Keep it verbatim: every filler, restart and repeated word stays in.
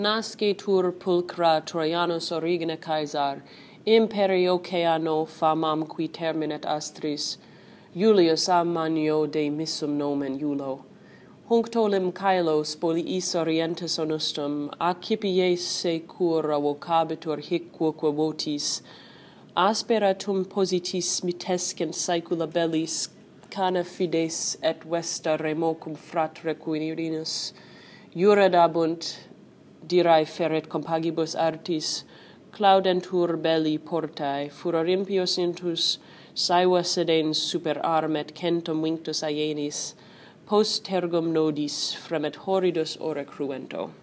Nascetur pulchra Troianus origine Caesar, imperio Oceano famam qui terminet astris, Julius a Manio de missum nomen Iulo. Hunc tolim caelo spoliis orientis onustum, accipies secura vocabitur hic quoque votis, asperatum positis mitescent saecula bellis, cana fides et vesta remocum fratre Quirinus, iuradabunt, dirae feret compagibus artis, claudentur belli portae, furor impios intus, saeva sedens super armet centum vinctus aenis, post tergum nodis fremet horridus ora cruento.